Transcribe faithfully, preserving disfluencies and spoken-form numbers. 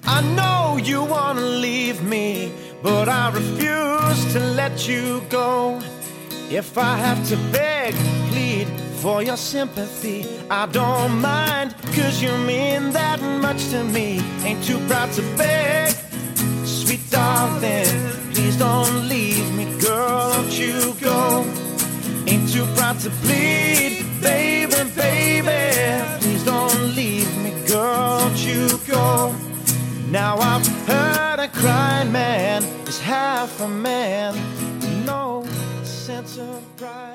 I know you wanna leave me, but I refuse to let you go. If I have to beg, plead for your sympathy, I don't mind, cause you mean that much to me. Ain't too proud to beg, sweet darling, please don't leave me, girl, don't you go. Ain't too proud to plead, baby, baby, please don't leave me, girl, don't you go. Now I've heard a crying man is half a man, no sense of pride.